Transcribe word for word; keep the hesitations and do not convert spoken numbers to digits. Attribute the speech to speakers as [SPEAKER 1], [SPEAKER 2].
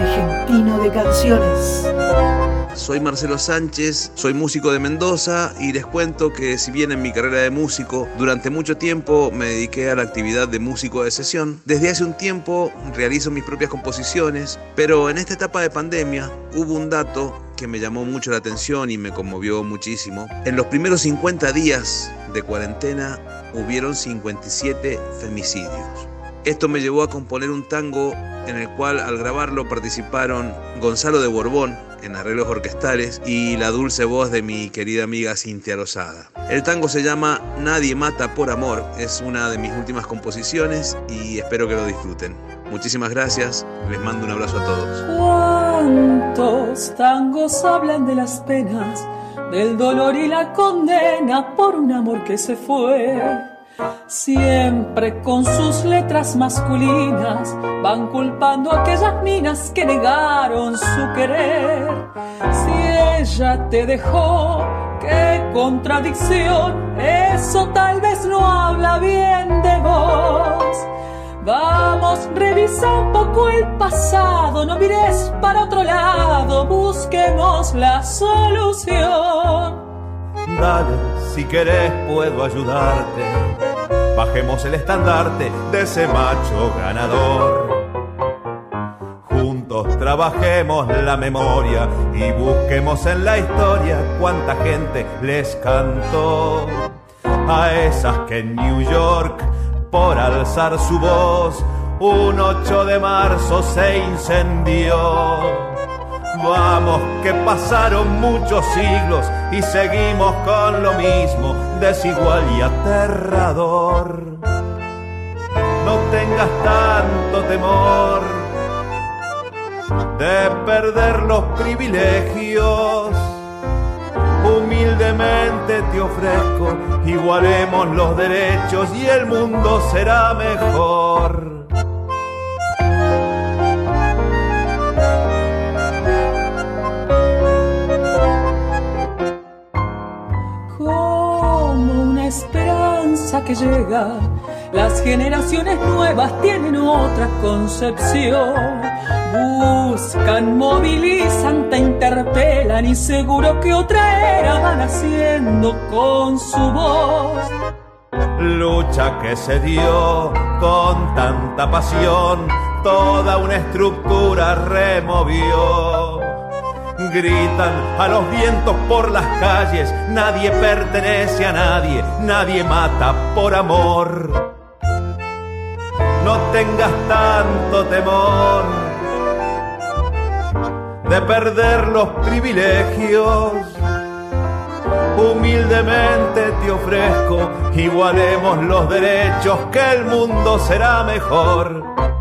[SPEAKER 1] argentino de canciones.
[SPEAKER 2] Soy Marcelo Sánchez, soy músico de Mendoza y les cuento que si bien en mi carrera de músico durante mucho tiempo me dediqué a la actividad de músico de sesión, desde hace un tiempo realizo mis propias composiciones, pero en esta etapa de pandemia hubo un dato que me llamó mucho la atención y me conmovió muchísimo. En los primeros cincuenta días de cuarentena hubieron cincuenta y siete femicidios. Esto me llevó a componer un tango en el cual al grabarlo participaron Gonzalo de Borbón en arreglos orquestales y la dulce voz de mi querida amiga Cintia Lozada. El tango se llama Nadie mata por amor, es una de mis últimas composiciones y espero que lo disfruten. Muchísimas gracias, les mando un abrazo a todos.
[SPEAKER 3] ¿Cuántos tangos hablan de las penas, del dolor y la condena por un amor que se fue? Siempre con sus letras masculinas van culpando a aquellas minas que negaron su querer. Si ella te dejó, qué contradicción, eso tal vez no habla bien de vos. Vamos, revisa un poco el pasado, no mires para otro lado, busquemos la solución.
[SPEAKER 4] Dale, si querés puedo ayudarte. Bajemos el estandarte de ese macho ganador. Juntos trabajemos la memoria y busquemos en la historia cuánta gente les cantó. A esas que en New York, por alzar su voz, un ocho de marzo se incendió. Vamos, que pasaron muchos siglos y seguimos con lo mismo, desigual y aterrador. No tengas tanto temor de perder los privilegios. Humildemente te ofrezco, igualemos los derechos y el mundo será mejor.
[SPEAKER 3] Esperanza que llega, las generaciones nuevas tienen otra concepción. Buscan, movilizan, te interpelan y seguro que otra era van haciendo con su voz.
[SPEAKER 4] Lucha que se dio con tanta pasión, toda una estructura removió. Gritan a los vientos por las calles, nadie pertenece a nadie, nadie mata por amor. No tengas tanto temor de perder los privilegios. Humildemente te ofrezco, igualemos los derechos, que el mundo será mejor.